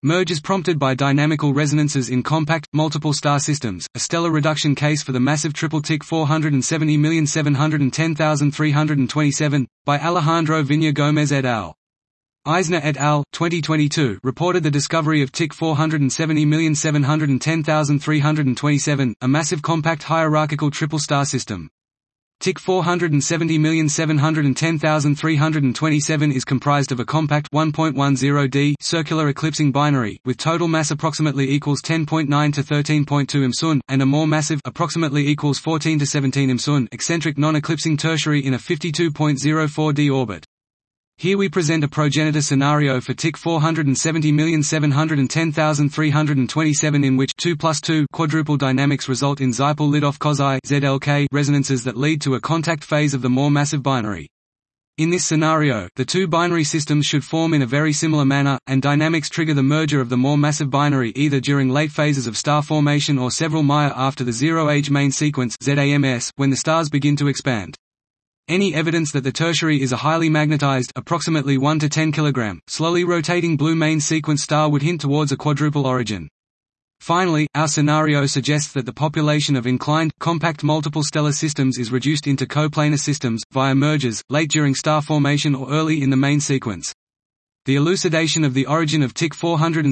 Mergers prompted by dynamical resonances in compact, multiple star systems, a stellar reduction case for the massive triple TIC 470,710,327, by Alejandro Viña Gómez et al. Eisner et al. 2022 reported the discovery of TIC 470,710,327, a massive compact hierarchical triple star system. TIC 470,710,327 is comprised of a compact 1.10D circular eclipsing binary with total mass approximately equals 10.9 to 13.2 msun and a more massive approximately equals 14 to 17 msun eccentric non-eclipsing tertiary in a 52.04D orbit. Here we present a progenitor scenario for TIC 470,710,327 in which 2 plus 2 quadruple dynamics result in Zweifel-Lidov Kozai (ZLK) resonances that lead to a contact phase of the more massive binary. In this scenario, the two binary systems should form in a very similar manner, and dynamics trigger the merger of the more massive binary either during late phases of star formation or several Maya after the zero-age main sequence (ZAMS) when the stars begin to expand. Any evidence that the tertiary is a highly magnetized, approximately 1 to 10 kg, slowly rotating blue main sequence star would hint towards a quadruple origin. Finally, our scenario suggests that the population of inclined, compact multiple stellar systems is reduced into coplanar systems, via mergers, late during star formation or early in the main sequence. The elucidation of the origin of TIC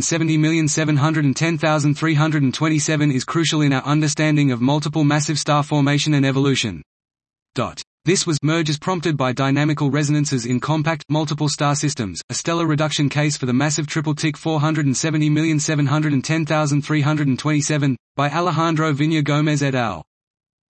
470,710,327 is crucial in our understanding of multiple massive star formation and evolution. This was mergers prompted by dynamical resonances in compact, multiple star systems, a stellar reduction case for the massive triple TIC 470,710,327, by Alejandro Viña Gómez et al.